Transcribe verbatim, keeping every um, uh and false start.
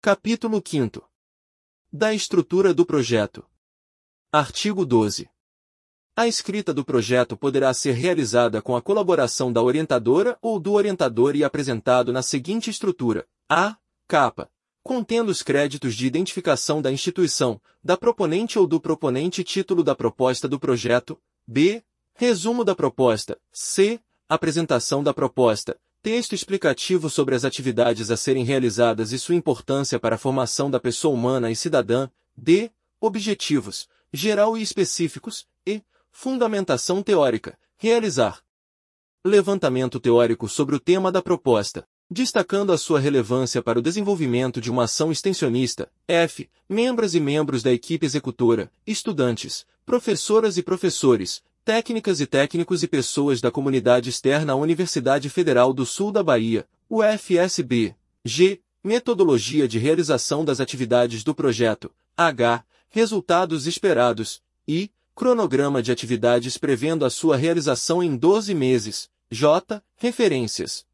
Capítulo quinto. Da estrutura do projeto. Artigo doze. A escrita do projeto poderá ser realizada com a colaboração da orientadora ou do orientador e apresentado na seguinte estrutura: A. Capa, contendo os créditos de identificação da instituição, da proponente ou do proponente, título da proposta do projeto. B. Resumo da proposta. C. Apresentação da proposta, texto explicativo sobre as atividades a serem realizadas e sua importância para a formação da pessoa humana e cidadã. D. Objetivos, geral e específicos. E. Fundamentação teórica, realizar levantamento teórico sobre o tema da proposta, destacando a sua relevância para o desenvolvimento de uma ação extensionista. F. Membros e membros da equipe executora, estudantes, professoras e professores, técnicas e técnicos e pessoas da comunidade externa à Universidade Federal do Sul da Bahia, U F S B. G. Metodologia de realização das atividades do projeto. H. Resultados esperados. I. Cronograma de atividades prevendo a sua realização em doze meses. J. Referências.